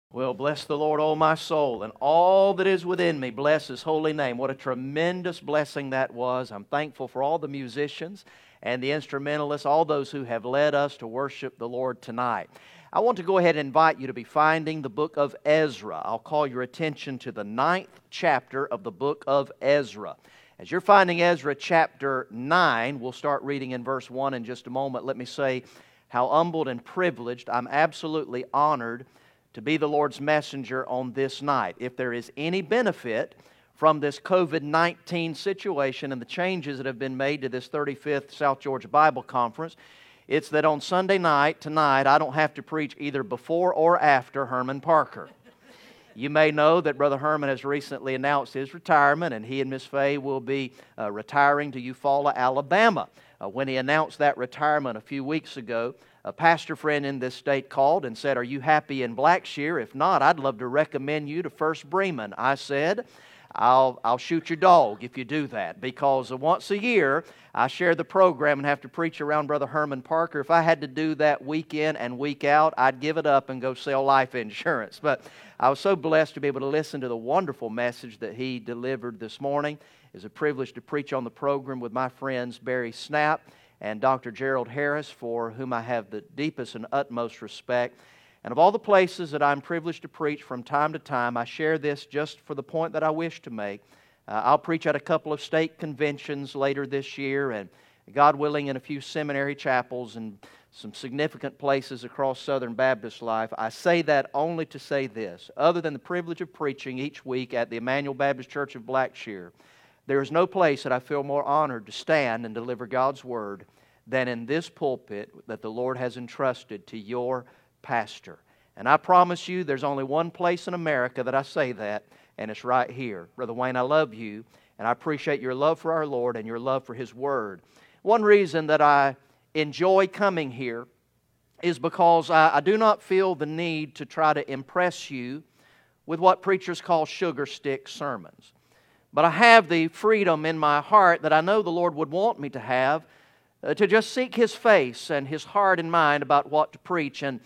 Well, bless the Lord, O my soul, and all that is within me. Bless His holy name. What a tremendous blessing that was. I'm thankful for all the musicians and the instrumentalists, all those who have led us to worship the Lord tonight. I want to go ahead and invite you to be finding the book of Ezra. I'll call your attention to the 9th chapter of the book of Ezra. As you're finding Ezra chapter 9, we'll start reading in verse 1 in just a moment. Let me say how humbled and privileged, I'm absolutely honored to be the Lord's messenger on this night. If there is any benefit from this COVID-19 situation and the changes that have been made to this 35th South Georgia Bible Conference, it's that on Sunday night, tonight, I don't have to preach either before or after Herman Parker. You may know that Brother Herman has recently announced his retirement, and he and Miss Fay will be retiring to Eufaula, Alabama. When he announced that retirement a few weeks ago, a pastor friend in this state called and said, "Are you happy in Blackshear? If not, I'd love to recommend you to First Bremen." I said, I'll shoot your dog if you do that, because once a year I share the program and have to preach around Brother Herman Parker. If I had to do that week in and week out, I'd give it up and go sell life insurance. But I was so blessed to be able to listen to the wonderful message that he delivered this morning. It's a privilege to preach on the program with my friends Barry Snap and Dr. Gerald Harris, for whom I have the deepest and utmost respect. And of all the places that I'm privileged to preach from time to time, I share this just for the point that I wish to make. I'll preach at a couple of state conventions later this year, and God willing, in a few seminary chapels and some significant places across Southern Baptist life. I say that only to say this: other than the privilege of preaching each week at the Emmanuel Baptist Church of Blackshear, there is no place that I feel more honored to stand and deliver God's Word than in this pulpit that the Lord has entrusted to your pastor. And I promise you, there's only one place in America that I say that, and it's right here. Brother Wayne, I love you, and I appreciate your love for our Lord and your love for His Word. One reason that I enjoy coming here is because I do not feel the need to try to impress you with what preachers call sugar stick sermons. But I have the freedom in my heart that I know the Lord would want me to have, to just seek His face and His heart and mind about what to preach. And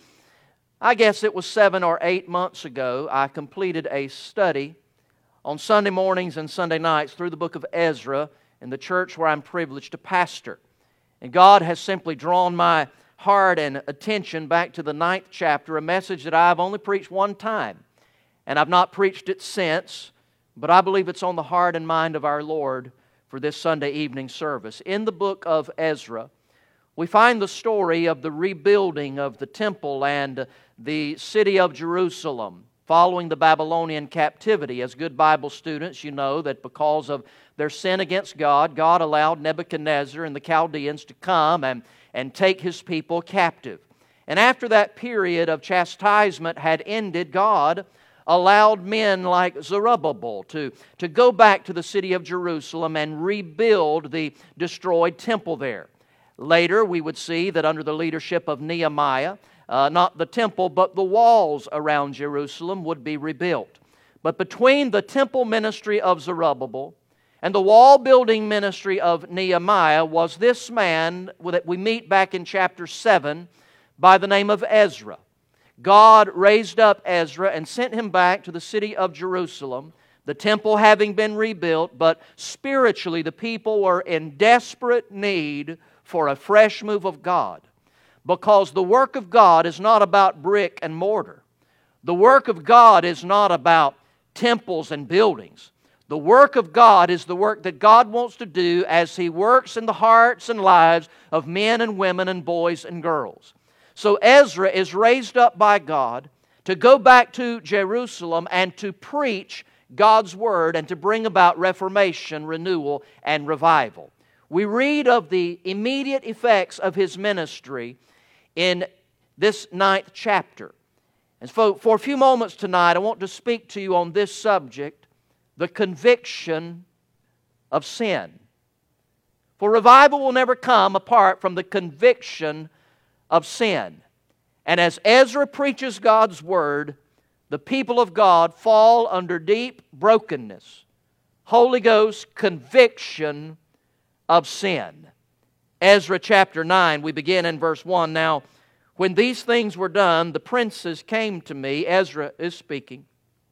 I guess it was 7 or 8 months ago, I completed a study on Sunday mornings and Sunday nights through the book of Ezra in the church where I'm privileged to pastor. And God has simply drawn my heart and attention back to the 9th chapter, a message that I've only preached one time. And I've not preached it since, but I believe it's on the heart and mind of our Lord for this Sunday evening service. In the book of Ezra, we find the story of the rebuilding of the temple and the city of Jerusalem following the Babylonian captivity. As good Bible students, you know that because of their sin against God, God allowed Nebuchadnezzar and the Chaldeans to come and take His people captive. And after that period of chastisement had ended, God allowed men like Zerubbabel to go back to the city of Jerusalem and rebuild the destroyed temple there. Later, we would see that under the leadership of Nehemiah, not the temple, but the walls around Jerusalem would be rebuilt. But between the temple ministry of Zerubbabel and the wall building ministry of Nehemiah was this man that we meet back in chapter 7 by the name of Ezra. God raised up Ezra and sent him back to the city of Jerusalem, the temple having been rebuilt, but spiritually the people were in desperate need for a fresh move of God. Because the work of God is not about brick and mortar. The work of God is not about temples and buildings. The work of God is the work that God wants to do as He works in the hearts and lives of men and women and boys and girls. So Ezra is raised up by God to go back to Jerusalem and to preach God's Word and to bring about reformation, renewal, and revival. We read of the immediate effects of his ministry in this 9th chapter. And so for a few moments tonight, I want to speak to you on this subject, the conviction of sin. For revival will never come apart from the conviction of sin. And as Ezra preaches God's Word, the people of God fall under deep brokenness, Holy Ghost conviction of sin. Ezra chapter 9, we begin in verse 1. Now, When these things were done, the princes came to me. Ezra is speaking.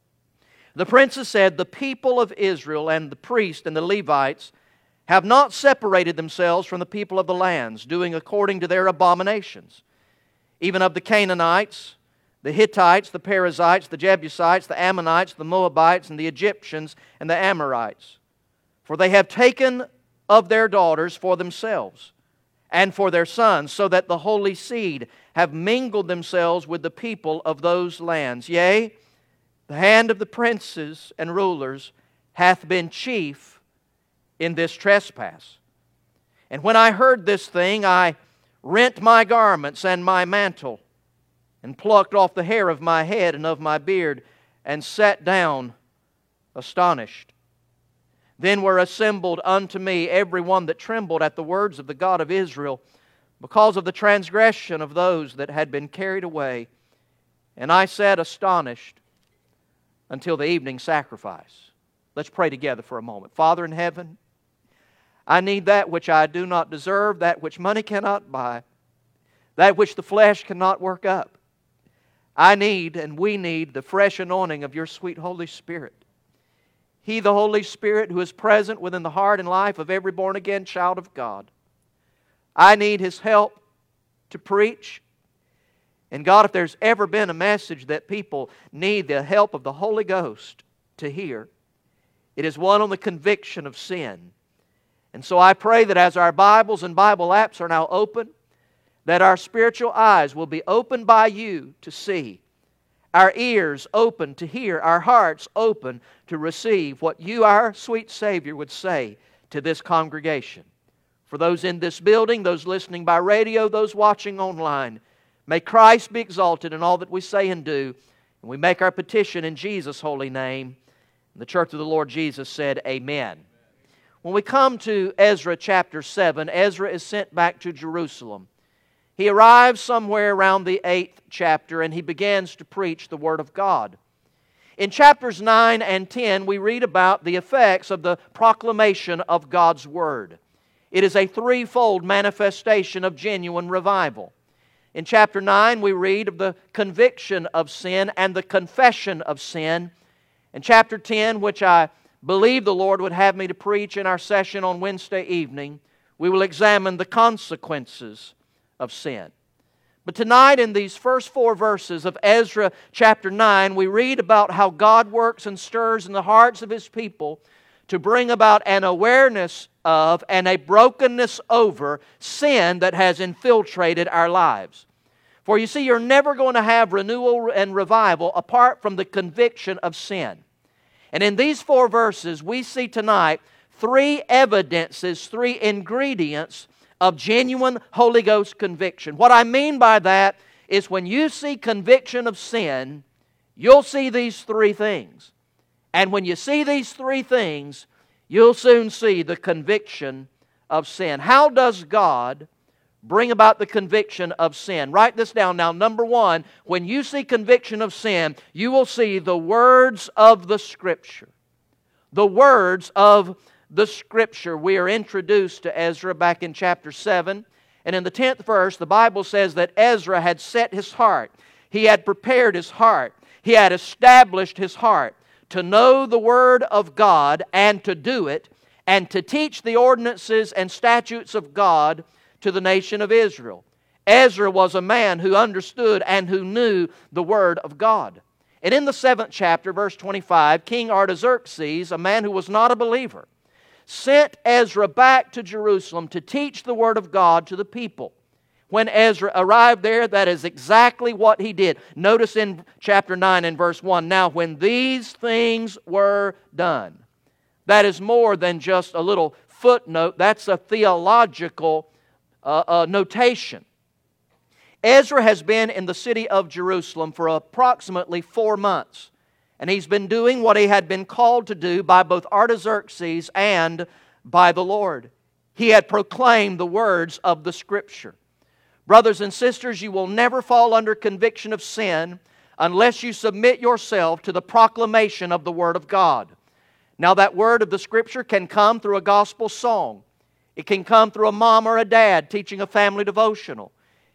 The princes said, the people of Israel and the priests and the Levites have not separated themselves from the people of the lands, doing according to their abominations, even of the Canaanites, the Hittites, the Perizzites, the Jebusites, the Ammonites, the Moabites, and the Egyptians, and the Amorites. For they have taken of their daughters for themselves, and for their sons, so that the holy seed have mingled themselves with the people of those lands. Yea, the hand of the princes and rulers hath been chief in this trespass. And when I heard this thing, I rent my garments and my mantle, and plucked off the hair of my head and of my beard, and sat down astonished. Then were assembled unto me every one that trembled at the words of the God of Israel, because of the transgression of those that had been carried away. And I sat astonished until the evening sacrifice. Let's pray together for a moment. Father in heaven, I need that which I do not deserve, that which money cannot buy, that which the flesh cannot work up. I need, and we need, the fresh anointing of your sweet Holy Spirit. He, the Holy Spirit, who is present within the heart and life of every born-again child of God. I need His help to preach. And God, if there's ever been a message that people need the help of the Holy Ghost to hear, it is one on the conviction of sin. And so I pray that as our Bibles and Bible apps are now open, that our spiritual eyes will be opened by you to see, our ears open to hear, our hearts open to receive what you, our sweet Savior, would say to this congregation. For those in this building, those listening by radio, those watching online, may Christ be exalted in all that we say and do. And we make our petition in Jesus' holy name. And the church of the Lord Jesus said, Amen. When we come to Ezra chapter 7, Ezra is sent back to Jerusalem. He arrives somewhere around the 8th chapter and he begins to preach the Word of God. In chapters 9 and 10, we read about the effects of the proclamation of God's Word. It is a threefold manifestation of genuine revival. In chapter 9, we read of the conviction of sin and the confession of sin. In chapter 10, which I believe the Lord would have me to preach in our session on Wednesday evening, we will examine the consequences of sin. But tonight, in these first 4 verses of Ezra chapter 9, we read about how God works and stirs in the hearts of His people to bring about an awareness of and a brokenness over sin that has infiltrated our lives. For you see, you're never going to have renewal and revival apart from the conviction of sin. And in these 4 verses, we see tonight 3 evidences, 3 ingredients of genuine Holy Ghost conviction. What I mean by that is when you see conviction of sin, you'll see these 3 things. And when you see these 3 things, you'll soon see the conviction of sin. How does God bring about the conviction of sin? Write this down now. Number 1, when you see conviction of sin, you will see the words of the Scripture. The words of the Scripture. We are introduced to Ezra back in chapter 7. And in the 10th verse, the Bible says that Ezra had set his heart. He had prepared his heart. He had established his heart to know the Word of God and to do it, and to teach the ordinances and statutes of God to the nation of Israel. Ezra was a man who understood and who knew the Word of God. And in the 7th chapter, verse 25, King Artaxerxes, a man who was not a believer, sent Ezra back to Jerusalem to teach the Word of God to the people. When Ezra arrived there, that is exactly what he did. Notice in chapter 9 and verse 1, now when these things were done. That is more than just a little footnote. That's a theological notation. Ezra has been in the city of Jerusalem for approximately 4 months. And he's been doing what he had been called to do by both Artaxerxes and by the Lord. He had proclaimed the words of the Scripture. Brothers and sisters, you will never fall under conviction of sin unless you submit yourself to the proclamation of the Word of God. Now that word of the Scripture can come through a gospel song. It can come through a mom or a dad teaching a family devotional.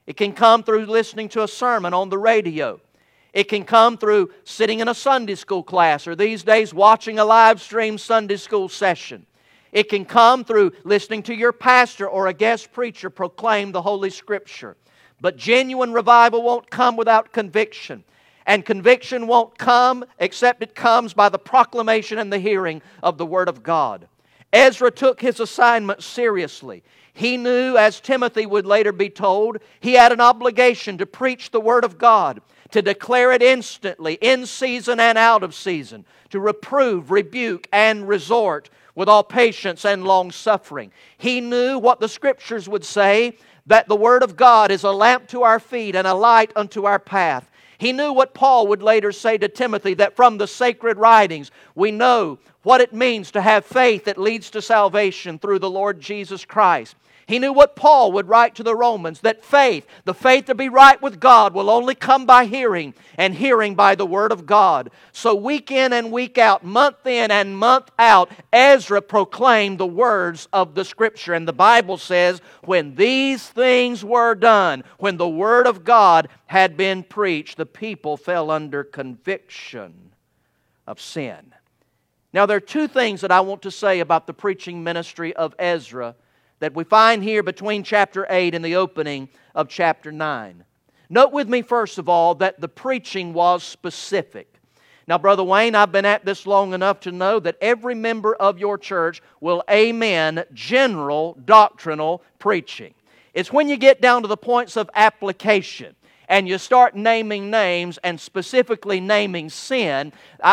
It can come through listening to a sermon on the radio. It can come through sitting in a Sunday school class, or these days watching a live stream Sunday school session. It can come through listening to your pastor or a guest preacher proclaim the Holy Scripture. But genuine revival won't come without conviction. And conviction won't come except it comes by the proclamation and the hearing of the Word of God. Ezra took his assignment seriously. He knew, as Timothy would later be told, he had an obligation to preach the Word of God, to declare it instantly, in season and out of season, to reprove, rebuke, and resort with all patience and long-suffering. He knew what the Scriptures would say, that the Word of God is a lamp to our feet and a light unto our path. He knew what Paul would later say to Timothy, that from the sacred writings we know what it means to have faith that leads to salvation through the Lord Jesus Christ. He knew what Paul would write to the Romans, that faith, the faith to be right with God, will only come by hearing, and hearing by the Word of God. So week in and week out, month in and month out, Ezra proclaimed the words of the Scripture. And the Bible says, when these things were done, when the Word of God had been preached, the people fell under conviction of sin. Now, there are two things that I want to say about the preaching ministry of Ezra that we find here between chapter 8 and the opening of chapter 9. Note with me, first of all, that the preaching was specific. Now, Brother Wayne, I've been at this long enough to know that every member of your church will amen general doctrinal preaching. It's when you get down to the points of application and you start naming names and specifically naming sin.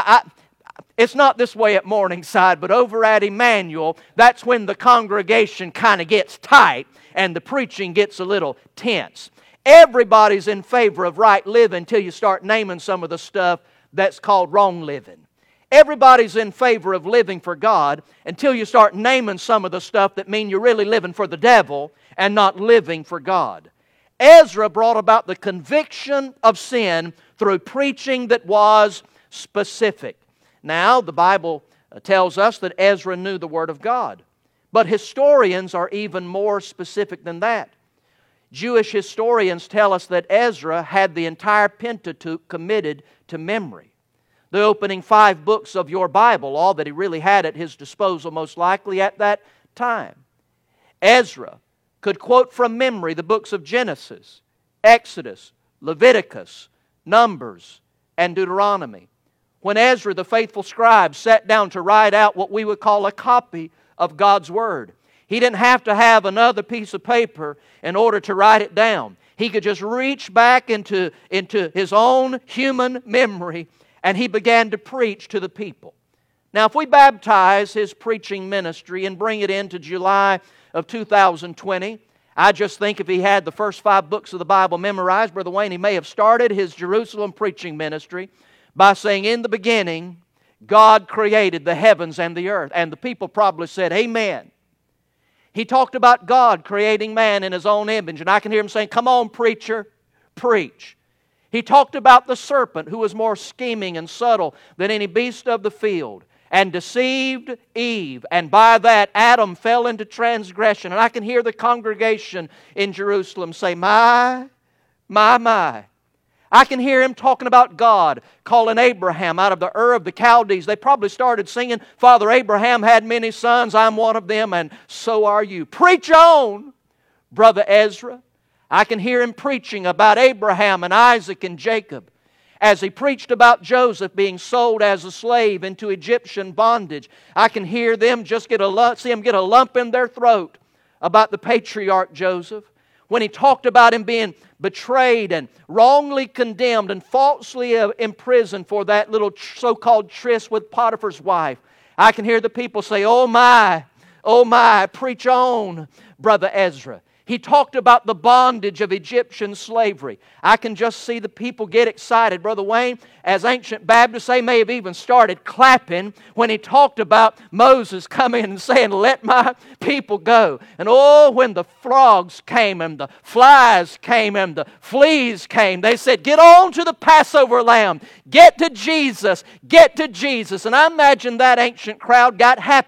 It's not this way at Morningside, but over at Emmanuel, that's when the congregation kind of gets tight and the preaching gets a little tense. Everybody's in favor of right living until you start naming some of the stuff that's called wrong living. Everybody's in favor of living for God until you start naming some of the stuff that mean you're really living for the devil and not living for God. Ezra brought about the conviction of sin through preaching that was specific. Now, the Bible tells us that Ezra knew the Word of God. But historians are even more specific than that. Jewish historians tell us that Ezra had the entire Pentateuch committed to memory. The opening 5 books of your Bible, all that he really had at his disposal most likely at that time. Ezra could quote from memory the books of Genesis, Exodus, Leviticus, Numbers, and Deuteronomy. When Ezra, the faithful scribe, sat down to write out what we would call a copy of God's Word, he didn't have to have another piece of paper in order to write it down. He could just reach back into his own human memory, and he began to preach to the people. Now, if we baptize his preaching ministry and bring it into July of 2020, I just think if he had the first 5 books of the Bible memorized, Brother Wayne, he may have started his Jerusalem preaching ministry by saying, in the beginning, God created the heavens and the earth. And the people probably said, amen. He talked about God creating man in His own image. And I can hear him saying, come on, preacher, preach. He talked about the serpent who was more scheming and subtle than any beast of the field and deceived Eve. And by that, Adam fell into transgression. And I can hear the congregation in Jerusalem say, my. I can hear him talking about God calling Abraham out of the Ur of the Chaldees. They probably started singing, Father Abraham had many sons, I'm one of them, and so are you. Preach on, Brother Ezra. I can hear him preaching about Abraham and Isaac and Jacob. As he preached about Joseph being sold as a slave into Egyptian bondage, I can hear them just see him get a lump in their throat about the patriarch Joseph. When he talked about him being betrayed and wrongly condemned and falsely imprisoned for that little so-called tryst with Potiphar's wife, I can hear the people say, oh my, preach on, Brother Ezra. He talked about the bondage of Egyptian slavery. I can just see the people get excited. Brother Wayne, as ancient Baptists, they may have even started clapping when he talked about Moses coming and saying, let my people go. And oh, when the frogs came and the flies came and the fleas came, they said, get on to the Passover lamb. Get to Jesus. Get to Jesus. And I imagine that ancient crowd got happy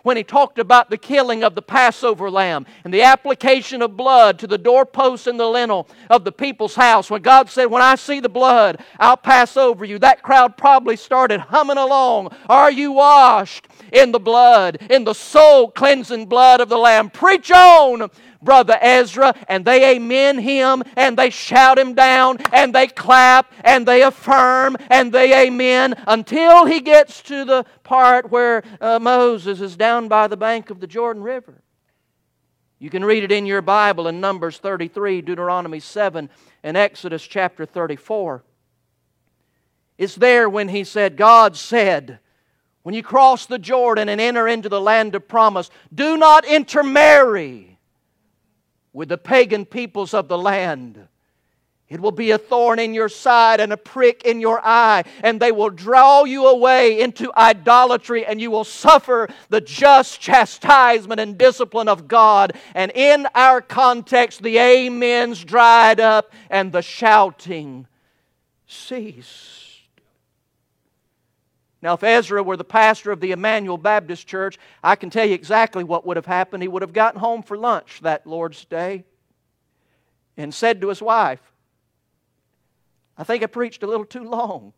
when He talked about the killing of the Passover lamb and the application of blood to the doorposts and the lintel of the people's house. When God said, when I see the blood, I'll pass over you. That crowd probably started humming along. Are you washed in the blood, in the soul-cleansing blood of the Lamb? Preach on, Brother Ezra. And they amen him, and they shout him down, and they clap, and they affirm, and they amen, until he gets to the part where Moses is down by the bank of the Jordan River. You can read it in your Bible in Numbers 33, Deuteronomy 7, and Exodus chapter 34. It's there when he said, God said, when you cross the Jordan and enter into the land of promise, do not intermarry with the pagan peoples of the land. It will be a thorn in your side and a prick in your eye, and they will draw you away into idolatry, and you will suffer the just chastisement and discipline of God. And in our context, the amens dried up and the shouting ceased. Now, if Ezra were the pastor of the Emmanuel Baptist Church, I can tell you exactly what would have happened. He would have gotten home for lunch that Lord's Day and said to his wife, I think I preached a little too long.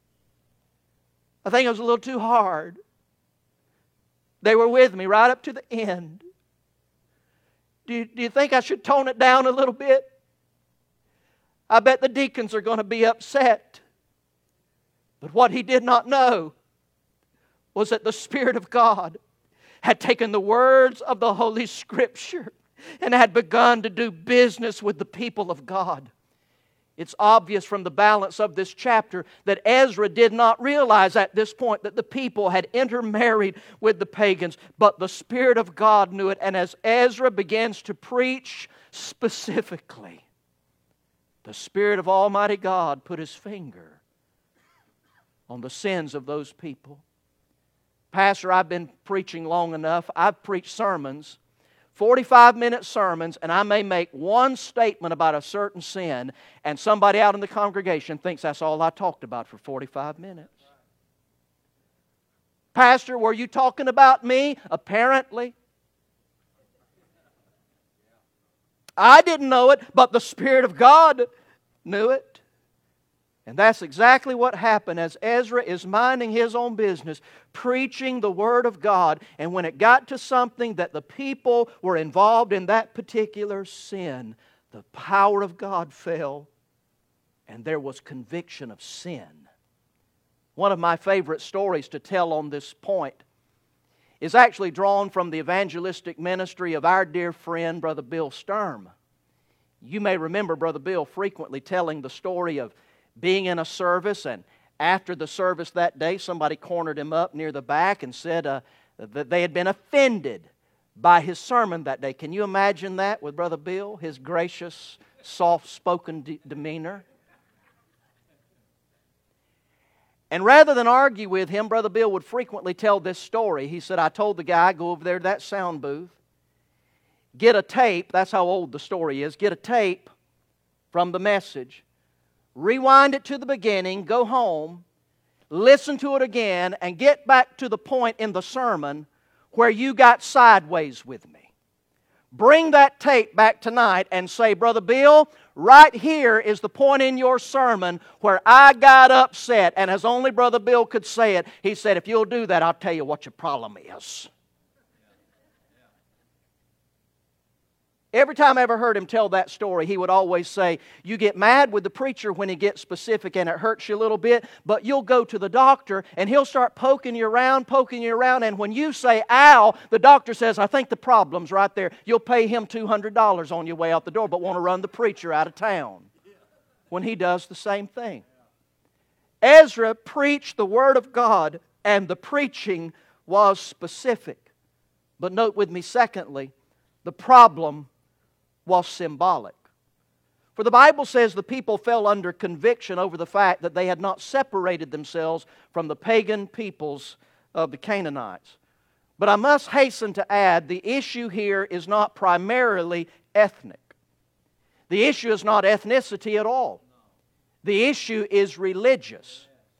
I think it was a little too hard. They were with me right up to the end. Do you think I should tone it down a little bit? I bet the deacons are going to be upset. But what he did not know was that the Spirit of God had taken the words of the Holy Scripture and had begun to do business with the people of God. It's obvious from the balance of this chapter that Ezra did not realize at this point that the people had intermarried with the pagans, but the Spirit of God knew it. And as Ezra begins to preach specifically, the Spirit of Almighty God put His finger on the sins of those people. Pastor, I've been preaching long enough. I've preached sermons, 45-minute sermons, and I may make one statement about a certain sin, and somebody out in the congregation thinks that's all I talked about for 45 minutes. Pastor, were you talking about me? Apparently. I didn't know it, but the Spirit of God knew it. And that's exactly what happened as Ezra is minding his own business, preaching the Word of God. And when it got to something that the people were involved in that particular sin, the power of God fell and there was conviction of sin. One of my favorite stories to tell on this point is actually drawn from the evangelistic ministry of our dear friend, Brother Bill Sturm. You may remember Brother Bill frequently telling the story of being in a service, and after the service that day, somebody cornered him up near the back and said that they had been offended by his sermon that day. Can you imagine that with Brother Bill, his gracious, soft-spoken demeanor? And rather than argue with him, Brother Bill would frequently tell this story. He said, I told the guy, go over there to that sound booth, get a tape, that's how old the story is, get a tape from the message, rewind it to the beginning, go home, listen to it again, and get back to the point in the sermon where you got sideways with me. Bring that tape back tonight and say, Brother Bill, right here is the point in your sermon where I got upset. And as only Brother Bill could say it, he said, if you'll do that, I'll tell you what your problem is. Every time I ever heard him tell that story, he would always say, you get mad with the preacher when he gets specific and it hurts you a little bit, but you'll go to the doctor and he'll start poking you around, and when you say, ow, the doctor says, I think the problem's right there. You'll pay him $200 on your way out the door, but want to run the preacher out of town when he does the same thing. Ezra preached the Word of God, and the preaching was specific. But note with me, secondly, the problem was symbolic. For the Bible says the people fell under conviction over the fact that they had not separated themselves from the pagan peoples of the Canaanites. But I must hasten to add, the issue here is not primarily ethnic. The issue is not ethnicity at all. The issue is religious.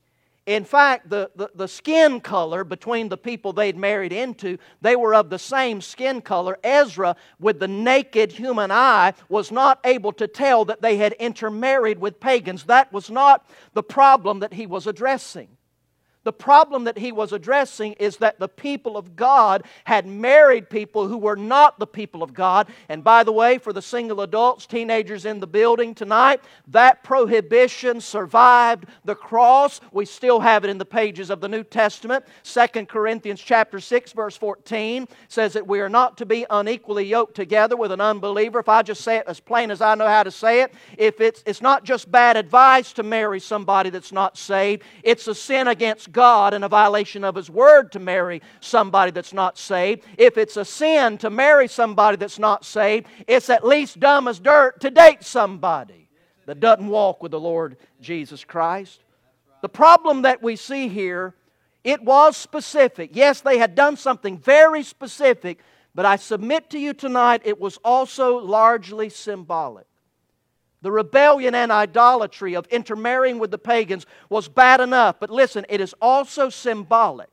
In fact, the skin color between the people they'd married into, they were of the same skin color. Ezra, with the naked human eye, was not able to tell that they had intermarried with pagans. That was not the problem that he was addressing. The problem that he was addressing is that the people of God had married people who were not the people of God. And by the way, for the single adults, teenagers in the building tonight, that prohibition survived the cross. We still have it in the pages of the New Testament. 2 Corinthians chapter 6, verse 14 says that we are not to be unequally yoked together with an unbeliever. If I just say it as plain as I know how to say it, if it's not just bad advice to marry somebody that's not saved, it's a sin against God and a violation of His Word to marry somebody that's not saved. If it's a sin to marry somebody that's not saved, it's at least dumb as dirt to date somebody that doesn't walk with the Lord Jesus Christ. The problem that we see here, it was specific. Yes, they had done something very specific, but I submit to you tonight it was also largely symbolic. The rebellion and idolatry of intermarrying with the pagans was bad enough. But listen, it is also symbolic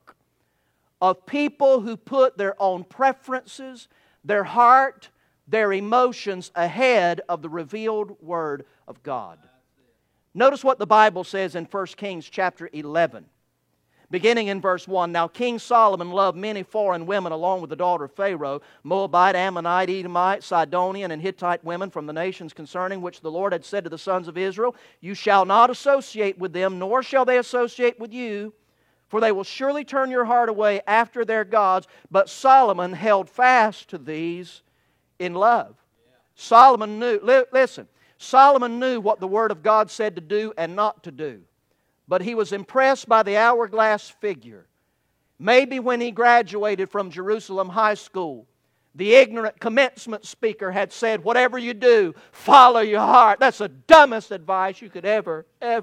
of people who put their own preferences, their heart, their emotions ahead of the revealed Word of God. Notice what the Bible says in 1 Kings chapter 11. Beginning in verse 1, Now King Solomon loved many foreign women along with the daughter of Pharaoh, Moabite, Ammonite, Edomite, Sidonian, and Hittite women from the nations concerning which the Lord had said to the sons of Israel, You shall not associate with them, nor shall they associate with you, for they will surely turn your heart away after their gods. But Solomon held fast to these in love. Solomon knew, listen, Solomon knew what the Word of God said to do and not to do. But he was impressed by the hourglass figure. Maybe when he graduated from Jerusalem High School, the ignorant commencement speaker had said, whatever you do, follow your heart. That's the dumbest advice you could ever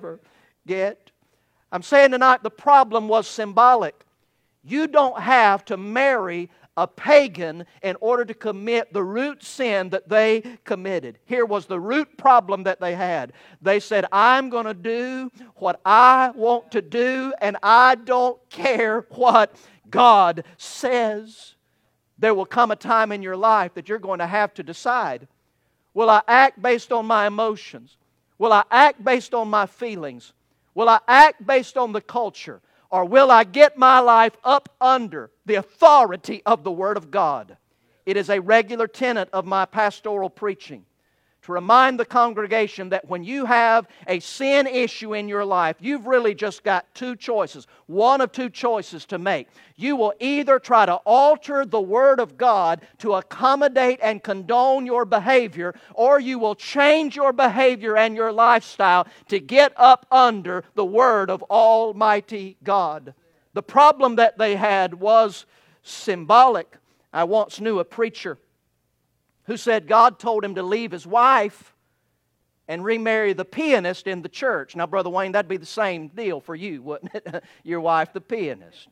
get. I'm saying tonight the problem was symbolic. You don't have to marry a pagan in order to commit the root sin that they committed. Here was the root problem that they had. They said, I'm going to do what I want to do, and I don't care what God says. There will come a time in your life that you're going to have to decide, will I act based on my emotions? Will I act based on my feelings? Will I act based on the culture? Or will I get my life up under the authority of the Word of God? It is a regular tenet of my pastoral preaching to remind the congregation that when you have a sin issue in your life, you've really just got two choices. One of two choices to make. You will either try to alter the Word of God to accommodate and condone your behavior, or you will change your behavior and your lifestyle to get up under the Word of Almighty God. The problem that they had was symbolic. I once knew a preacher who said God told him to leave his wife and remarry the pianist in the church. Now, Brother Wayne, that'd be the same deal for you, wouldn't it? Your wife, the pianist.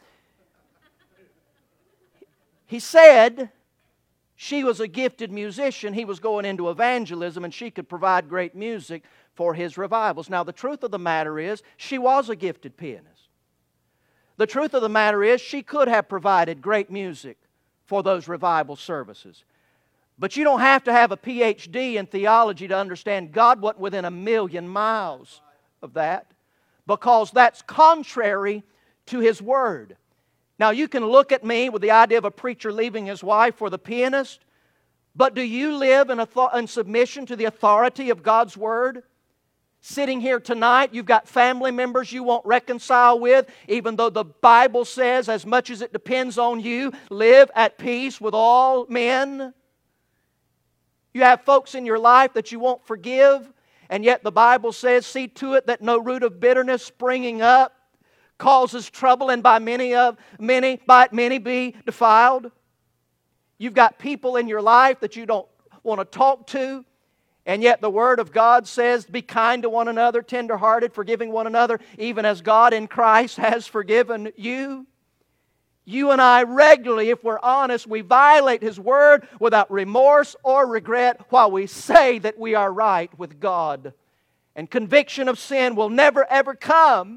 He said she was a gifted musician. He was going into evangelism, and she could provide great music for his revivals. Now, the truth of the matter is, she was a gifted pianist. The truth of the matter is, she could have provided great music for those revival services. But you don't have to have a PhD in theology to understand God wasn't within a million miles of that, because that's contrary to His Word. Now, you can look at me with the idea of a preacher leaving his wife for the pianist, but do you live in submission to the authority of God's Word? Sitting here tonight, you've got family members you won't reconcile with, even though the Bible says, as much as it depends on you, live at peace with all men. You have folks in your life that you won't forgive, and yet the Bible says, see to it that no root of bitterness springing up causes trouble, and by many be defiled. You've got people in your life that you don't want to talk to, and yet the Word of God says, be kind to one another, tender-hearted, forgiving one another, even as God in Christ has forgiven you. You and I regularly, if we're honest, we violate His Word without remorse or regret while we say that we are right with God. And conviction of sin will never ever come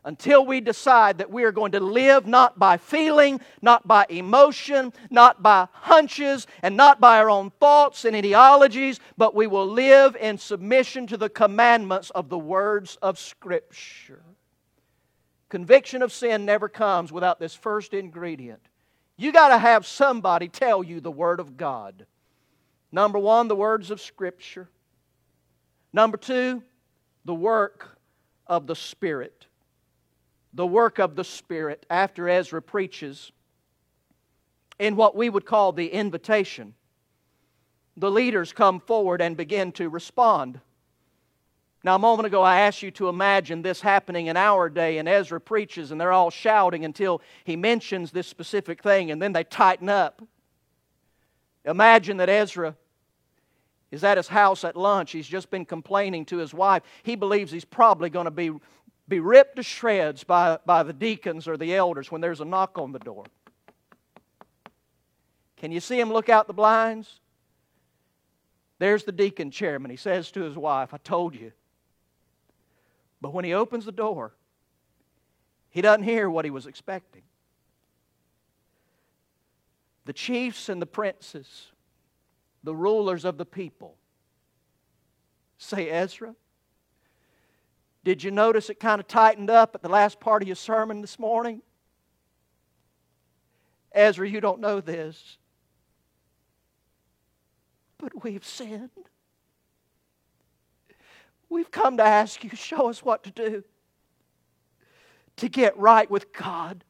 until we decide that we are going to live not by feeling, not by emotion, not by hunches, and not by our own thoughts and ideologies, but we will live in submission to the commandments of the words of Scripture. Conviction of sin never comes without this first ingredient. You got to have somebody tell you the Word of God. Number one, the words of Scripture. Number two, the work of the Spirit. The work of the Spirit. After Ezra preaches in what we would call the invitation, the leaders come forward and begin to respond. Now, a moment ago, I asked you to imagine this happening in our day, and Ezra preaches, and they're all shouting until he mentions this specific thing, and then they tighten up. Imagine that Ezra is at his house at lunch. He's just been complaining to his wife. He believes he's probably going to be ripped to shreds by the deacons or the elders when there's a knock on the door. Can you see him look out the blinds? There's the deacon chairman. He says to his wife, "I told you." But when he opens the door, he doesn't hear what he was expecting. The chiefs and the princes, the rulers of the people, say, "Ezra, did you notice it kind of tightened up at the last part of your sermon this morning? Ezra, you don't know this, but we've sinned. We've come to ask you, show us what to do to get right with God."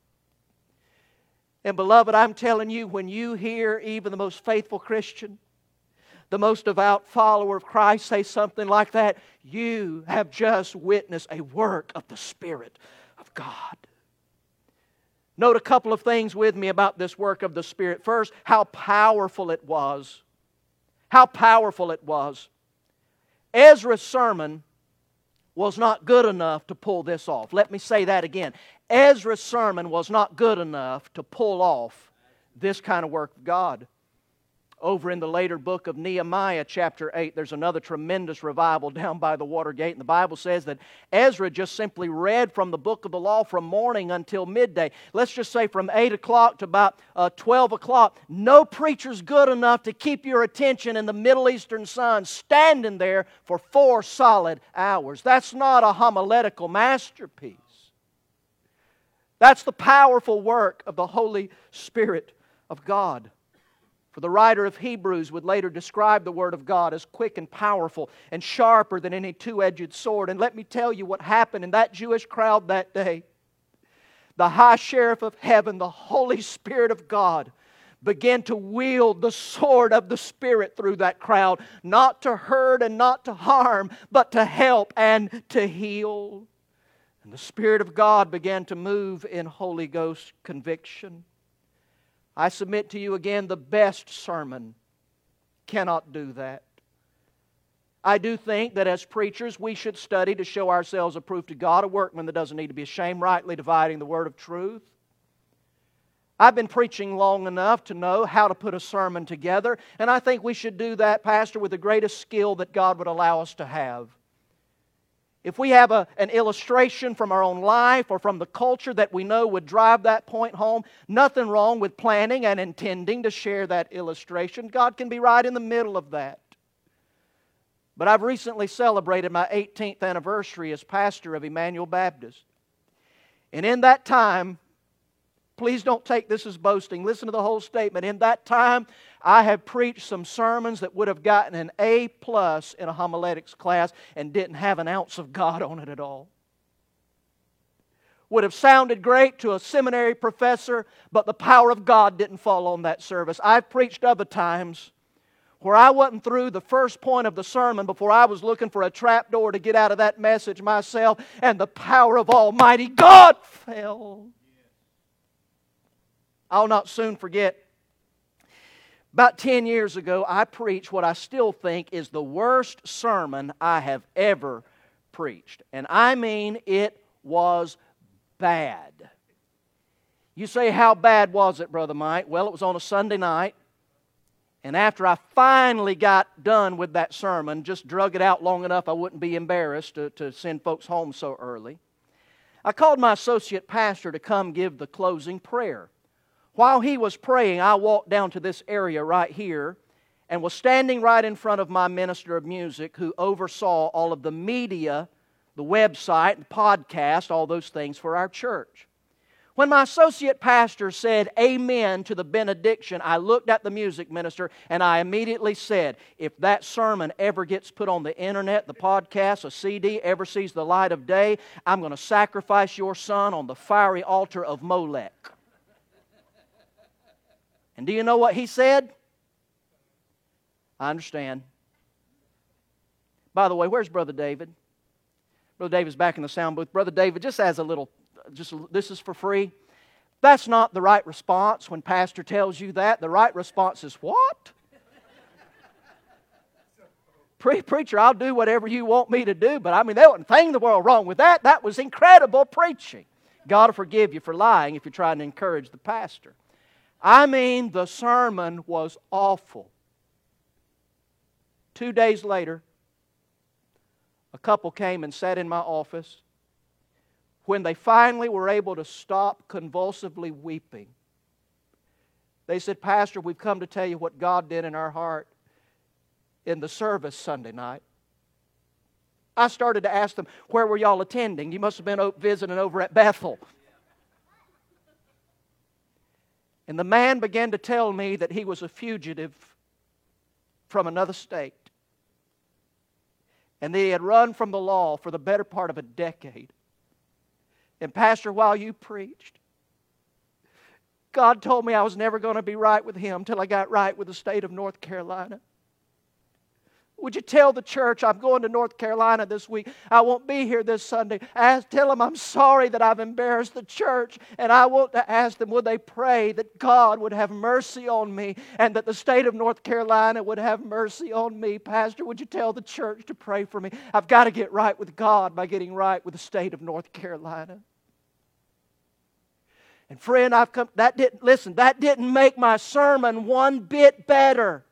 And beloved, I'm telling you, when you hear even the most faithful Christian, the most devout follower of Christ say something like that, you have just witnessed a work of the Spirit of God. Note a couple of things with me about this work of the Spirit. First, how powerful it was. How powerful it was. Ezra's sermon was not good enough to pull this off. Let me say that again. Ezra's sermon was not good enough to pull off this kind of work of God. Over in the later book of Nehemiah, chapter 8, there's another tremendous revival down by the Watergate. And the Bible says that Ezra just simply read from the book of the law from morning until midday. Let's just say from 8 o'clock to about 12 o'clock. No preacher's good enough to keep your attention in the Middle Eastern sun standing there for 4 solid hours. That's not a homiletical masterpiece. That's the powerful work of the Holy Spirit of God. For the writer of Hebrews would later describe the Word of God as quick and powerful and sharper than any two-edged sword. And let me tell you what happened in that Jewish crowd that day. The high sheriff of heaven, the Holy Spirit of God, began to wield the sword of the Spirit through that crowd, not to hurt and not to harm, but to help and to heal. And the Spirit of God began to move in Holy Ghost conviction. I submit to you again, the best sermon cannot do that. I do think that as preachers we should study to show ourselves approved to God, a workman that doesn't need to be ashamed, rightly dividing the word of truth. I've been preaching long enough to know how to put a sermon together, and I think we should do that, Pastor, with the greatest skill that God would allow us to have. If we have an illustration from our own life or from the culture that we know would drive that point home, nothing wrong with planning and intending to share that illustration. God can be right in the middle of that. But I've recently celebrated my 18th anniversary as pastor of Emmanuel Baptist. And in that time, please don't take this as boasting. Listen to the whole statement. In that time, I have preached some sermons that would have gotten an A+ in a homiletics class and didn't have an ounce of God on it at all. Would have sounded great to a seminary professor, but the power of God didn't fall on that service. I've preached other times where I wasn't through the first point of the sermon before I was looking for a trapdoor to get out of that message myself, and the power of Almighty God fell. I'll not soon forget, about 10 years ago, I preached what I still think is the worst sermon I have ever preached. And I mean, it was bad. You say, how bad was it, Brother Mike? Well, it was on a Sunday night. And after I finally got done with that sermon, just drug it out long enough I wouldn't be embarrassed to send folks home so early, I called my associate pastor to come give the closing prayer. While he was praying, I walked down to this area right here and was standing right in front of my minister of music who oversaw all of the media, the website, the podcast, all those things for our church. When my associate pastor said amen to the benediction, I looked at the music minister and I immediately said, if that sermon ever gets put on the internet, the podcast, a CD, ever sees the light of day, I'm going to sacrifice your son on the fiery altar of Molech. And do you know what he said? I understand. By the way, where's Brother David? Brother David's back in the sound booth. Brother David, just as a little... this is for free. That's not the right response when pastor tells you that. The right response is, what? Preacher, I'll do whatever you want me to do, but I mean, there wasn't a thing in the world wrong with that. That was incredible preaching. God will forgive you for lying if you're trying to encourage the pastor. I mean, the sermon was awful. 2 days later, a couple came and sat in my office. When they finally were able to stop convulsively weeping, they said, Pastor, we've come to tell you what God did in our heart in the service Sunday night. I started to ask them, where were y'all attending? You must have been visiting over at Bethel. And the man began to tell me that he was a fugitive from another state. And that he had run from the law for the better part of a decade. And Pastor, while you preached, God told me I was never going to be right with Him till I got right with the state of North Carolina. Would you tell the church I'm going to North Carolina this week? I won't be here this Sunday. Tell them I'm sorry that I've embarrassed the church. And I want to ask them, would they pray that God would have mercy on me and that the state of North Carolina would have mercy on me? Pastor, would you tell the church to pray for me? I've got to get right with God by getting right with the state of North Carolina. And friend, that didn't make my sermon one bit better.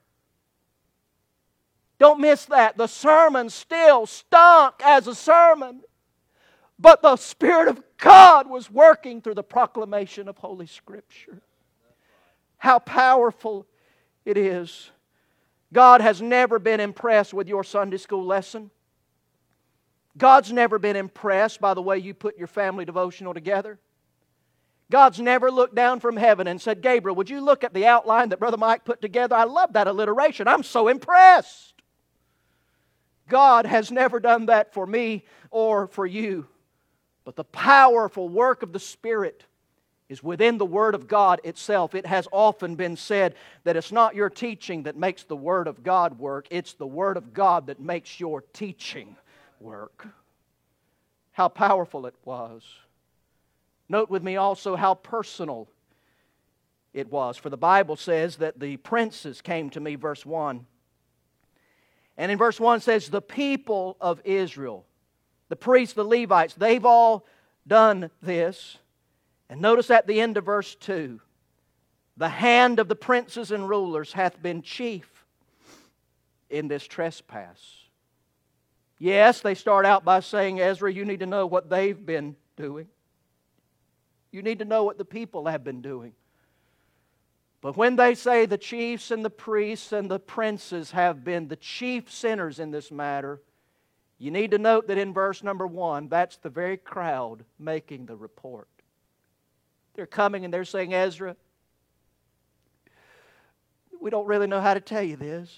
Don't miss that. The sermon still stunk as a sermon. But the Spirit of God was working through the proclamation of Holy Scripture. How powerful it is. God has never been impressed with your Sunday school lesson. God's never been impressed by the way you put your family devotional together. God's never looked down from heaven and said, Gabriel, would you look at the outline that Brother Mike put together? I love that alliteration. I'm so impressed. God has never done that for me or for you. But the powerful work of the Spirit is within the Word of God itself. It has often been said that it's not your teaching that makes the Word of God work. It's the Word of God that makes your teaching work. How powerful it was. Note with me also how personal it was. For the Bible says that the princes came to me, verse 1. And in verse 1 says, the people of Israel, the priests, the Levites, they've all done this. And notice at the end of verse 2, the hand of the princes and rulers hath been chief in this trespass. Yes, they start out by saying, Ezra, you need to know what they've been doing. You need to know what the people have been doing. But when they say the chiefs and the priests and the princes have been the chief sinners in this matter, you need to note that in verse number 1, that's the very crowd making the report. They're coming and they're saying, Ezra, we don't really know how to tell you this,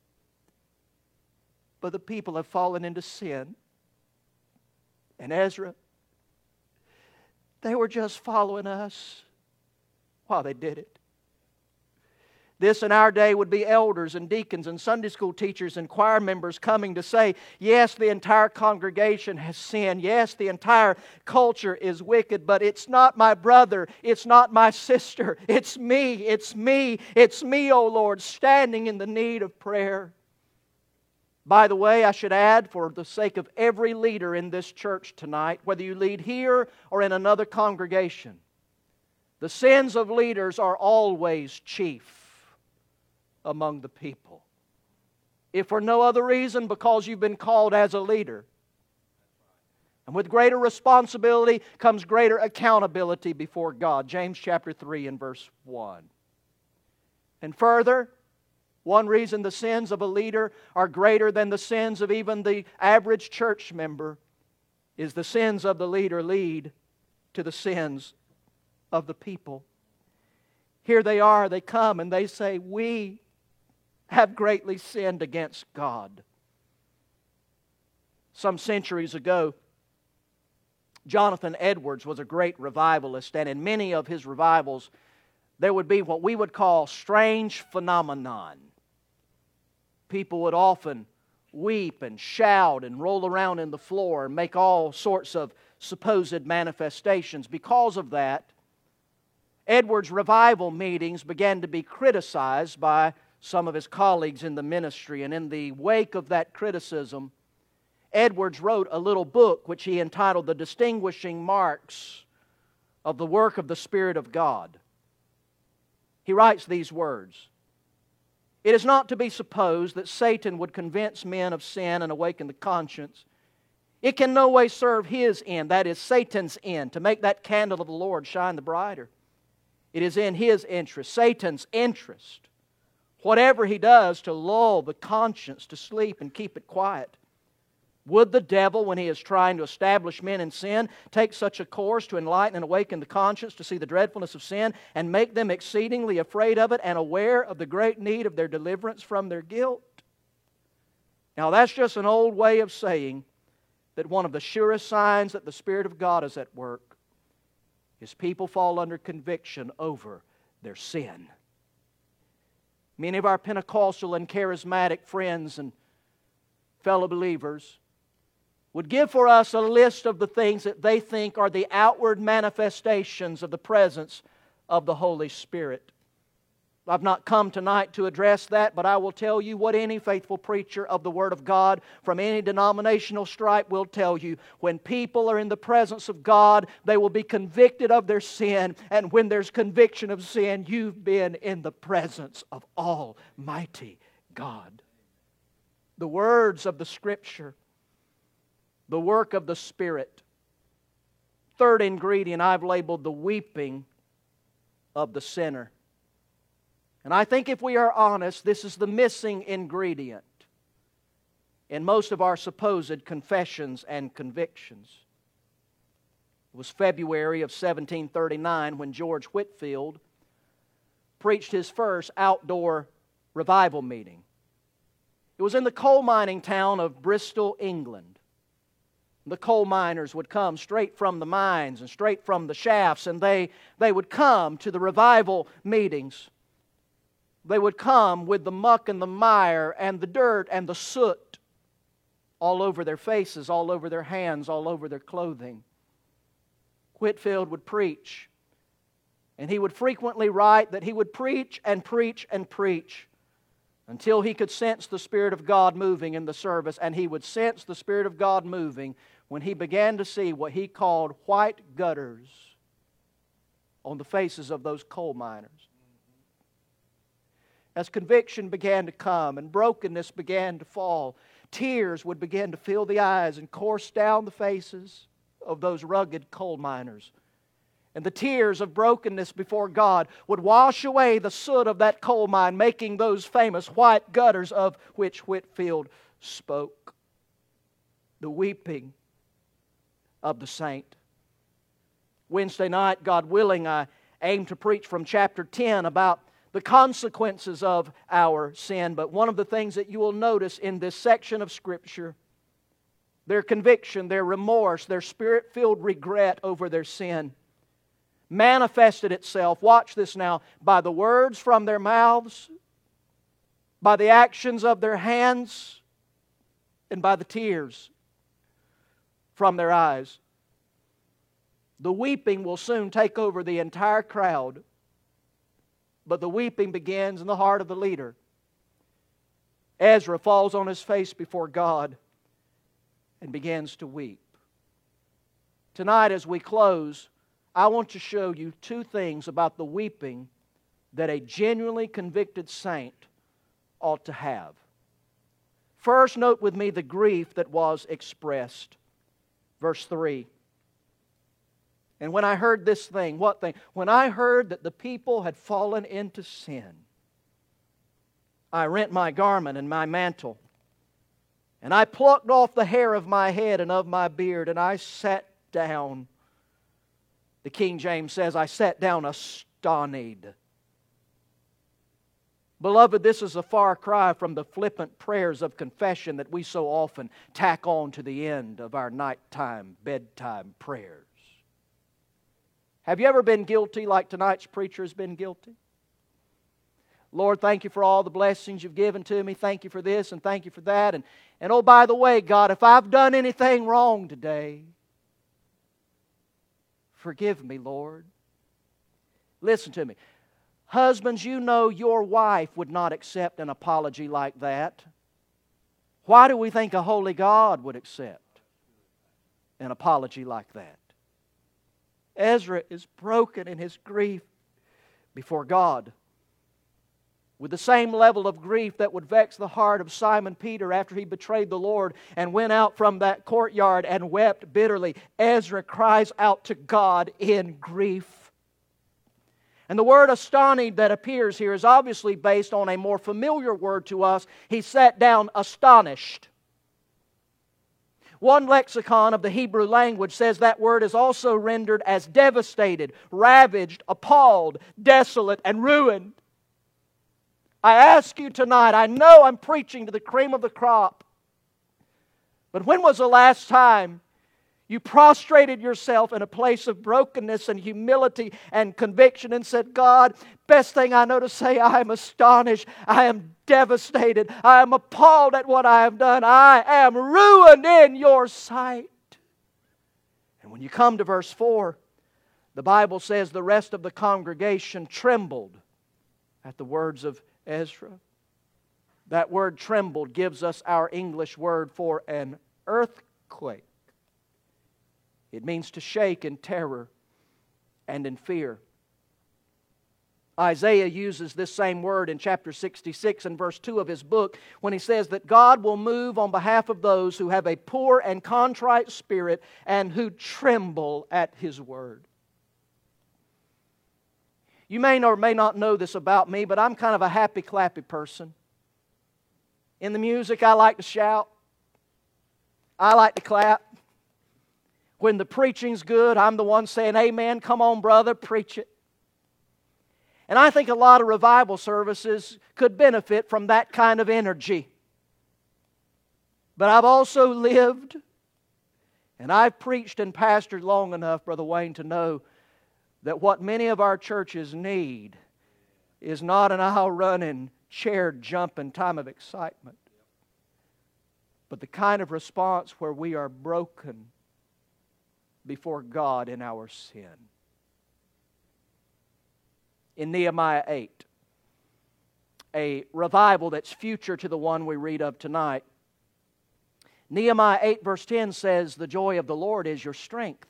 but the people have fallen into sin. And Ezra, they were just following us while they did it. This in our day would be elders and deacons and Sunday school teachers and choir members coming to say, yes, the entire congregation has sinned. Yes, the entire culture is wicked, but it's not my brother. It's not my sister. It's me. It's me. It's me, O Lord, standing in the need of prayer. By the way, I should add, for the sake of every leader in this church tonight, whether you lead here or in another congregation, the sins of leaders are always chief among the people. If for no other reason, because you've been called as a leader. And with greater responsibility comes greater accountability before God. James chapter 3 and verse 1. And further, one reason the sins of a leader are greater than the sins of even the average church member is the sins of the leader lead to the sins of the people. Here they are, they come and they say, we have greatly sinned against God. Some centuries ago, Jonathan Edwards was a great revivalist, and in many of his revivals, there would be what we would call strange phenomenon. People would often weep and shout and roll around in the floor and make all sorts of supposed manifestations. Because of that, Edwards' revival meetings began to be criticized by some of his colleagues in the ministry, and in the wake of that criticism, Edwards wrote a little book which he entitled The Distinguishing Marks of the Work of the Spirit of God. He writes these words: "It is not to be supposed that Satan would convince men of sin and awaken the conscience. It can no way serve his end, that is Satan's end, to make that candle of the Lord shine the brighter. It is in his interest, Satan's interest, whatever he does to lull the conscience to sleep and keep it quiet. Would the devil, when he is trying to establish men in sin, take such a course to enlighten and awaken the conscience to see the dreadfulness of sin and make them exceedingly afraid of it and aware of the great need of their deliverance from their guilt?" Now that's just an old way of saying that one of the surest signs that the Spirit of God is at work is people fall under conviction over their sin. Many of our Pentecostal and charismatic friends and fellow believers would give for us a list of the things that they think are the outward manifestations of the presence of the Holy Spirit. I've not come tonight to address that, but I will tell you what any faithful preacher of the Word of God from any denominational stripe will tell you. When people are in the presence of God, they will be convicted of their sin, and when there's conviction of sin, you've been in the presence of Almighty God. The words of the Scripture, the work of the Spirit. Third ingredient I've labeled the weeping of the sinner. And I think if we are honest, this is the missing ingredient in most of our supposed confessions and convictions. It was February of 1739 when George Whitefield preached his first outdoor revival meeting. It was in the coal mining town of Bristol, England. The coal miners would come straight from the mines and straight from the shafts, and they would come to the revival meetings. They would come with the muck and the mire and the dirt and the soot all over their faces, all over their hands, all over their clothing. Whitefield would preach, and he would frequently write that he would preach and preach and preach until he could sense the Spirit of God moving in the service, and he would sense the Spirit of God moving when he began to see what he called white gutters on the faces of those coal miners. As conviction began to come and brokenness began to fall, tears would begin to fill the eyes and course down the faces of those rugged coal miners. And the tears of brokenness before God would wash away the soot of that coal mine, making those famous white gutters of which Whitefield spoke. The weeping of the saint. Wednesday night, God willing, I aim to preach from chapter 10 about the consequences of our sin. But one of the things that you will notice in this section of Scripture, their conviction, their remorse, their Spirit-filled regret over their sin, manifested itself, watch this now, by the words from their mouths, by the actions of their hands, and by the tears from their eyes. The weeping will soon take over the entire crowd, but the weeping begins in the heart of the leader. Ezra falls on his face before God and begins to weep. Tonight, as we close, I want to show you two things about the weeping that a genuinely convicted saint ought to have. First, note with me the grief that was expressed. Verse 3. And when I heard this thing, what thing? When I heard that the people had fallen into sin, I rent my garment and my mantle, and I plucked off the hair of my head and of my beard, and I sat down. The King James says, I sat down astonied. Beloved, this is a far cry from the flippant prayers of confession that we so often tack on to the end of our nighttime, bedtime prayers. Have you ever been guilty like tonight's preacher has been guilty? Lord, thank you for all the blessings you've given to me. Thank you for this and thank you for that. And oh, by the way, God, if I've done anything wrong today, forgive me, Lord. Listen to me. Husbands, you know your wife would not accept an apology like that. Why do we think a holy God would accept an apology like that? Ezra is broken in his grief before God, with the same level of grief that would vex the heart of Simon Peter after he betrayed the Lord and went out from that courtyard and wept bitterly. Ezra cries out to God in grief. And the word astonished that appears here is obviously based on a more familiar word to us. He sat down astonished. One lexicon of the Hebrew language says that word is also rendered as devastated, ravaged, appalled, desolate, and ruined. I ask you tonight, I know I'm preaching to the cream of the crop, but when was the last time you prostrated yourself in a place of brokenness and humility and conviction and said, God, best thing I know to say, I am astonished, I am devastated, I am appalled at what I have done, I am ruined in your sight. And when you come to verse 4, the Bible says the rest of the congregation trembled at the words of Ezra. That word trembled gives us our English word for an earthquake. It means to shake in terror and in fear. Isaiah uses this same word in chapter 66 and verse 2 of his book when he says that God will move on behalf of those who have a poor and contrite spirit and who tremble at His word. You may or may not know this about me, but I'm kind of a happy-clappy person. In the music, I like to shout. I like to clap. When the preaching's good, I'm the one saying, amen, come on, brother, preach it. And I think a lot of revival services could benefit from that kind of energy. But I've also lived, and I've preached and pastored long enough, Brother Wayne, to know that what many of our churches need is not an aisle-running, chair-jumping time of excitement, but the kind of response where we are broken before God in our sin. In Nehemiah 8, a revival that's future to the one we read of tonight, Nehemiah 8 verse 10 says, the joy of the Lord is your strength.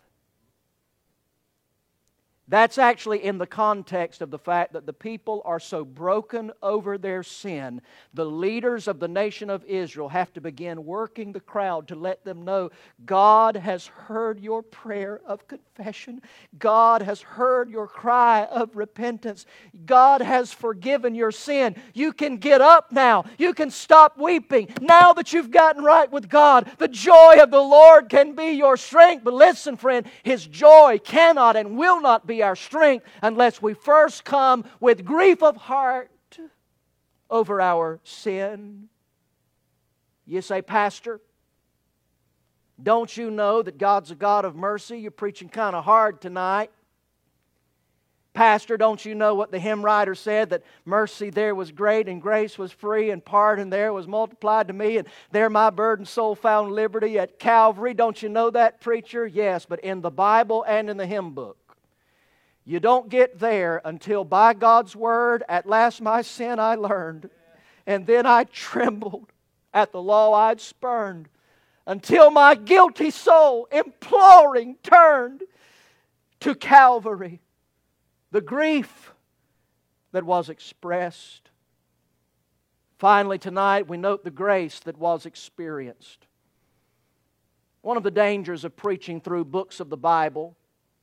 That's actually in the context of the fact that the people are so broken over their sin, the leaders of the nation of Israel have to begin working the crowd to let them know God has heard your prayer of confession. God has heard your cry of repentance. God has forgiven your sin. You can get up now. You can stop weeping. Now that you've gotten right with God, the joy of the Lord can be your strength. But listen, friend, His joy cannot and will not be our strength unless we first come with grief of heart over our sin. You say, Pastor, don't you know that God's a God of mercy? You're preaching kind of hard tonight. Pastor, don't you know what the hymn writer said, that mercy there was great and grace was free and pardon there was multiplied to me and there my burdened soul found liberty at Calvary. Don't you know that, preacher? Yes, but in the Bible and in the hymn book, you don't get there until by God's word, at last my sin I learned, and then I trembled at the law I'd spurned, until my guilty soul, imploring, turned to Calvary. The grief that was expressed. Finally, tonight we note the grace that was experienced. One of the dangers of preaching through books of the Bible,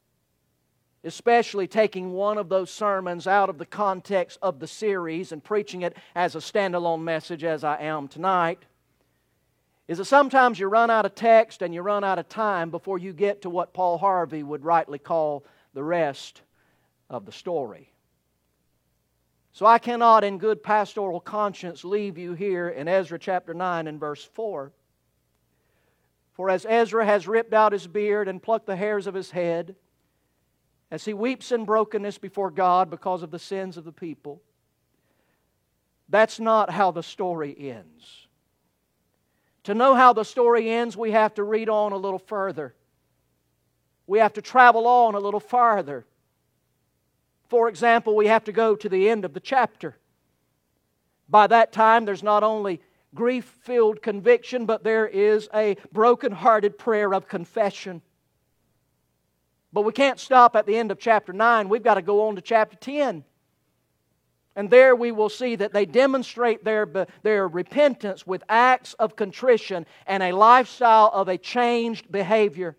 especially taking one of those sermons out of the context of the series and preaching it as a standalone message as I am tonight, is that sometimes you run out of text and you run out of time before you get to what Paul Harvey would rightly call the rest of the story. So I cannot in good pastoral conscience leave you here in Ezra chapter 9 and verse 4. For as Ezra has ripped out his beard and plucked the hairs of his head, as he weeps in brokenness before God because of the sins of the people, that's not how the story ends. To know how the story ends, we have to read on a little further. We have to travel on a little farther. For example, we have to go to the end of the chapter. By that time, there's not only grief-filled conviction, but there is a broken-hearted prayer of confession. But we can't stop at the end of chapter 9. We've got to go on to chapter 10. And there we will see that they demonstrate their repentance with acts of contrition and a lifestyle of a changed behavior.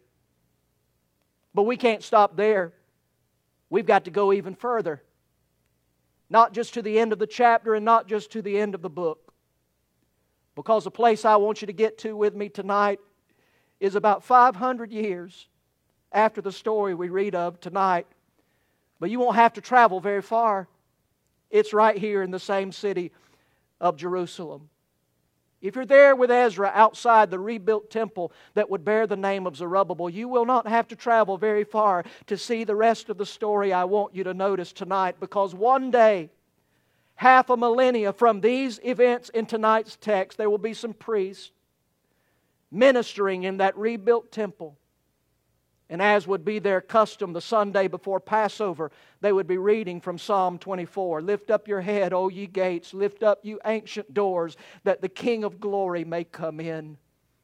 But we can't stop there. We've got to go even further. Not just to the end of the chapter and not just to the end of the book. Because the place I want you to get to with me tonight is about 500 years after the story we read of tonight. But you won't have to travel very far. It's right here in the same city of Jerusalem. If you're there with Ezra outside the rebuilt temple that would bear the name of Zerubbabel, you will not have to travel very far to see the rest of the story I want you to notice tonight. Because one day, half a millennia from these events in tonight's text, there will be some priests ministering in that rebuilt temple. And as would be their custom the Sunday before Passover, they would be reading from Psalm 24. Lift up your head, O ye gates, lift up you ancient doors, that the King of glory may come in.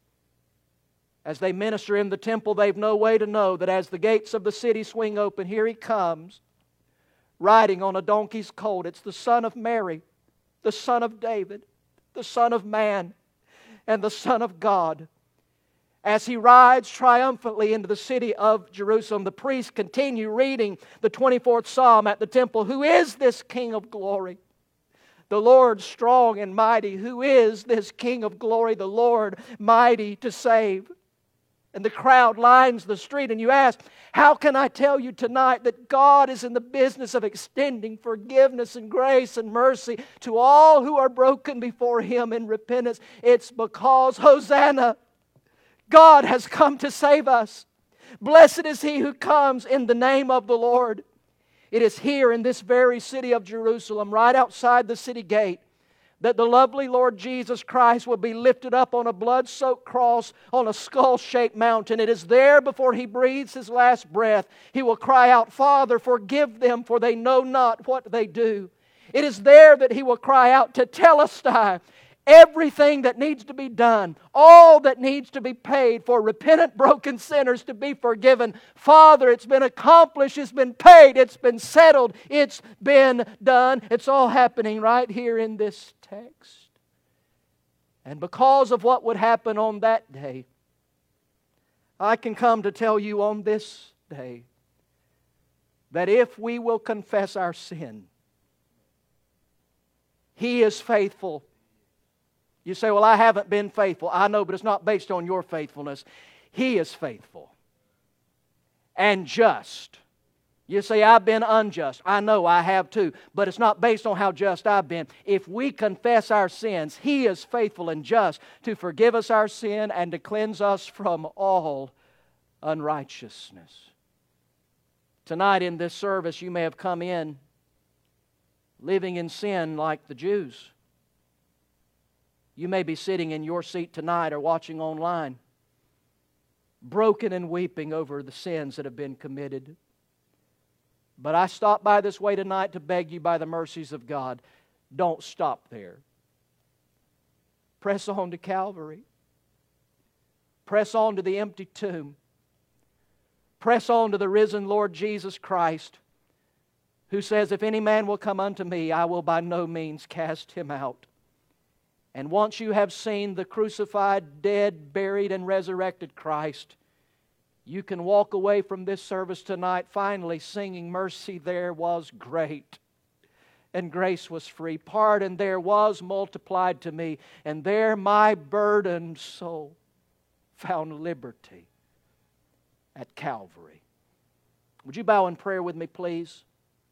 As they minister in the temple, they've no way to know that as the gates of the city swing open, here He comes, riding on a donkey's colt. It's the Son of Mary, the Son of David, the Son of Man, and the Son of God. As He rides triumphantly into the city of Jerusalem, the priests continue reading the 24th Psalm at the temple. Who is this King of glory? The Lord strong and mighty. Who is this King of glory? The Lord mighty to save. And the crowd lines the street, and you ask, how can I tell you tonight that God is in the business of extending forgiveness and grace and mercy to all who are broken before Him in repentance? It's because, Hosanna, God has come to save us. Blessed is He who comes in the name of the Lord. It is here in this very city of Jerusalem, right outside the city gate, that the lovely Lord Jesus Christ will be lifted up on a blood-soaked cross on a skull-shaped mountain. It is there before He breathes His last breath. He will cry out, Father, forgive them, for they know not what they do. It is there that He will cry out to Telestai, everything that needs to be done, all that needs to be paid for repentant, broken sinners to be forgiven. Father, it's been accomplished, it's been paid, it's been settled, it's been done. It's all happening right here in this text. And because of what would happen on that day, I can come to tell you on this day that if we will confess our sin, He is faithful. You say, well, I haven't been faithful. I know, but it's not based on your faithfulness. He is faithful and just. You say, I've been unjust. I know, I have too. But it's not based on how just I've been. If we confess our sins, He is faithful and just to forgive us our sin and to cleanse us from all unrighteousness. Tonight in this service, you may have come in living in sin like the Jews. You may be sitting in your seat tonight or watching online, broken and weeping over the sins that have been committed. But I stopped by this way tonight to beg you by the mercies of God, don't stop there. Press on to Calvary. Press on to the empty tomb. Press on to the risen Lord Jesus Christ, who says, if any man will come unto me, I will by no means cast him out. And once you have seen the crucified, dead, buried, and resurrected Christ, you can walk away from this service tonight finally singing, "Mercy there was great, and grace was free. Pardon there was multiplied to me, and there my burdened soul found liberty at Calvary." Would you bow in prayer with me, please?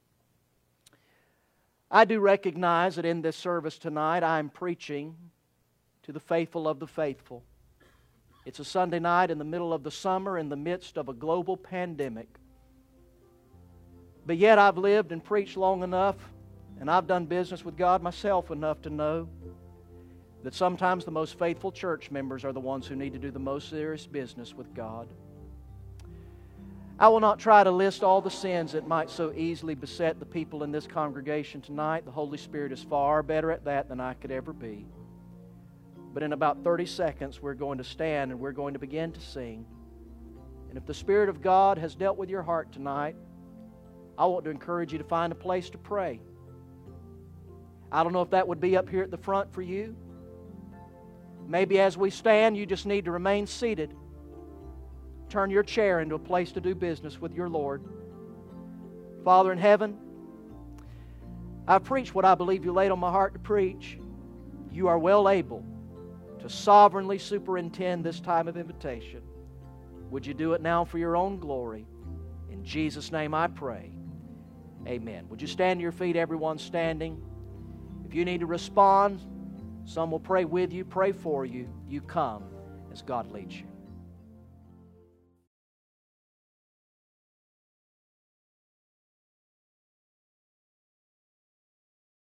I do recognize that in this service tonight I am preaching to the faithful of the faithful. It's a Sunday night in the middle of the summer in the midst of a global pandemic. But yet I've lived and preached long enough, and I've done business with God myself enough to know that sometimes the most faithful church members are the ones who need to do the most serious business with God. I will not try to list all the sins that might so easily beset the people in this congregation tonight. The Holy Spirit is far better at that than I could ever be. But in about 30 seconds, we're going to stand and we're going to begin to sing. And if the Spirit of God has dealt with your heart tonight, I want to encourage you to find a place to pray. I don't know if that would be up here at the front for you. Maybe as we stand, you just need to remain seated. Turn your chair into a place to do business with your Lord. Father in heaven, I've preached what I believe you laid on my heart to preach. You are well able to sovereignly superintend this time of invitation. Would you do it now for your own glory? In Jesus' name I pray. Amen. Would you stand to your feet, everyone standing? If you need to respond, some will pray with you, pray for you. You come as God leads you.